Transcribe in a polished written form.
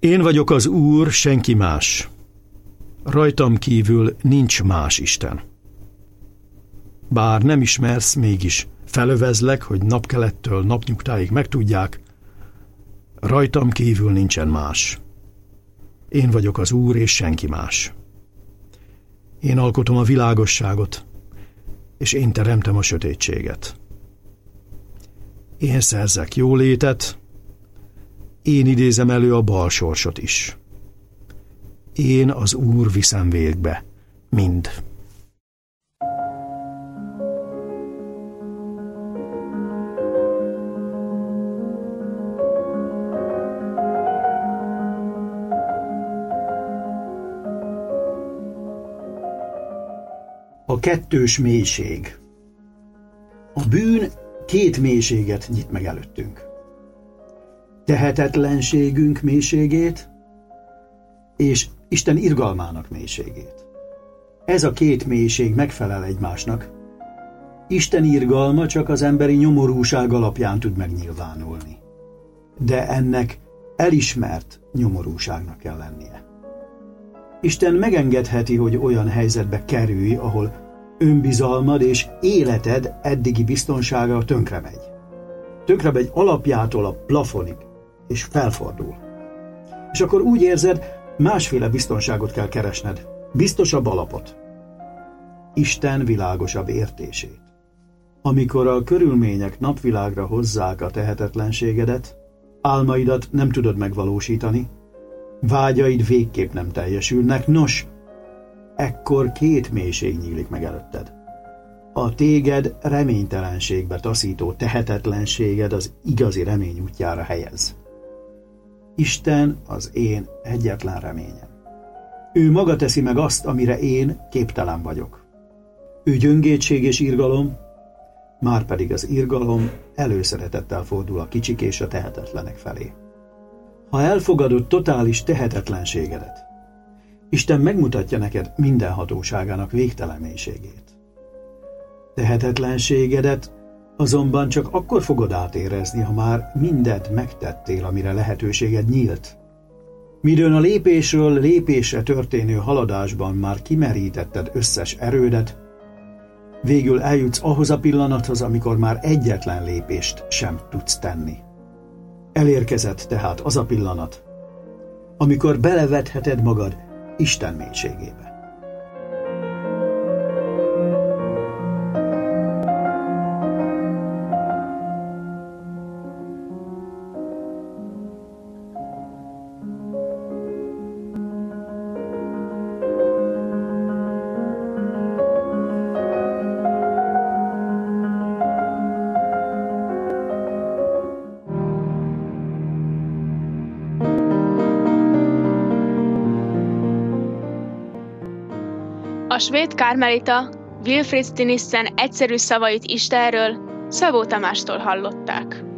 Én vagyok az Úr, senki más. Rajtam kívül nincs más Isten. Bár nem ismersz, mégis felövezlek, hogy napkelettől napnyugtáig megtudják, rajtam kívül nincsen más. Én vagyok az Úr, és senki más. Én alkotom a világosságot, és én teremtem a sötétséget. Én szerzek jólétet, én idézem elő a bal sorsot is. Én az Úr viszem végbe mind. A kettős mélység. A bűn két mélységet nyit meg előttünk. Tehetetlenségünk mélységét, és Isten irgalmának mélységét. Ez a két mélység megfelel egymásnak. Isten irgalma csak az emberi nyomorúság alapján tud megnyilvánulni. De ennek elismert nyomorúságnak kell lennie. Isten megengedheti, hogy olyan helyzetbe kerülj, ahol önbizalmad és életed eddigi biztonsága tönkre megy. Tönkre megy alapjától a plafonig, és felfordul. És akkor úgy érzed, másféle biztonságot kell keresned, biztosabb alapot. Isten világosabb értését. Amikor a körülmények napvilágra hozzák a tehetetlenségedet, álmaidat nem tudod megvalósítani, vágyaid végképp nem teljesülnek, nos, ekkor két mélység nyílik meg előtted. A téged reménytelenségbe taszító tehetetlenséged az igazi remény útjára helyez. Isten az én egyetlen reményem. Ő maga teszi meg azt, amire én képtelen vagyok. Ő gyöngétség és irgalom, márpedig az irgalom előszeretettel fordul a kicsik és a tehetetlenek felé. Ha elfogadod totális tehetetlenségedet, Isten megmutatja neked minden hatóságának végtelen mélységét. Tehetetlenségedet azonban csak akkor fogod átérezni, ha már mindent megtettél, amire lehetőséged nyílt. Midőn a lépésről lépésre történő haladásban már kimerítetted összes erődet, végül eljutsz ahhoz a pillanathoz, amikor már egyetlen lépést sem tudsz tenni. Elérkezett tehát az a pillanat, amikor belevetheted magad Isten mélységébe. A svéd karmelita Wilfrid Stinissen egyszerű szavait Istenről Szabó Tamástól hallották.